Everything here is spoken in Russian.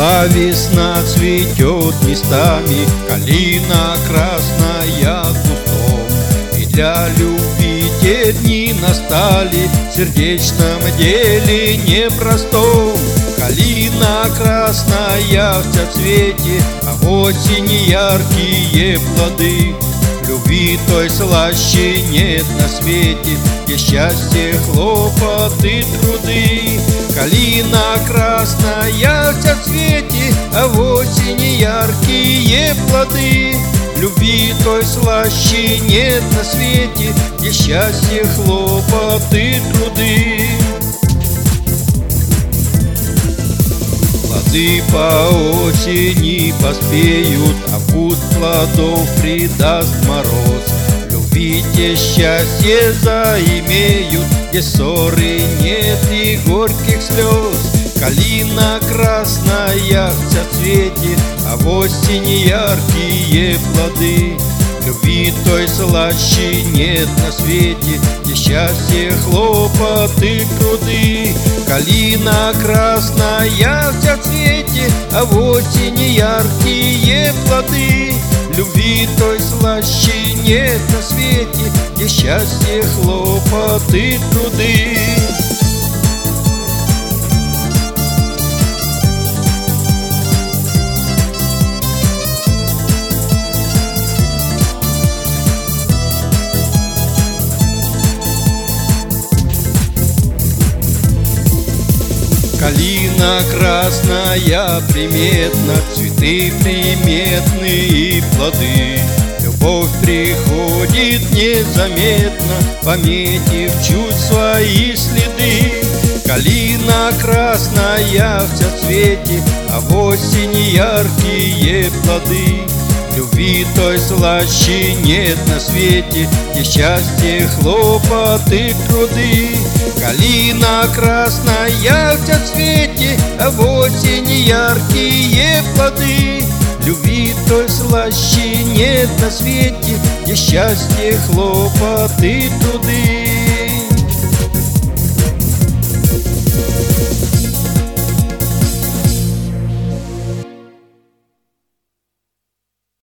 Пришла весна, цветет местами, калина красная кустом. И для любви те дни настали, в сердечном деле непростом. Калина красная в цвете, а в осени яркие плоды. Любви той слаще нет на свете, где счастье, хлопоты, труды. Калина красная в цвете, а в осени яркие плоды. Любви той слаще нет на свете, где счастье, хлопоты, труды. Плоды по осени поспеют, а вкус плодов придаст мороз. Любви те счастье заимеют, где ссоры нет и горьких слез. Калина красная в цвете, а в осени яркие плоды. Любви той слаще нет на свете, где счастье, хлопоты, труды. Калина красная в цвете, а в осени яркие плоды. Любви той слаще нет на свете, где счастье, хлопоты, труды. Калина красная приметна, цветы приметны и плоды. Любовь приходит незаметно, пометив чувства и следы. Калина красная в цвете, а в осени яркие плоды. Любви той слаще нет на свете, где счастье, хлопоты, труды. Калина красная в цвете, а в осени яркие плоды. Любви той слаще нет на свете, где счастье, хлопоты, труды.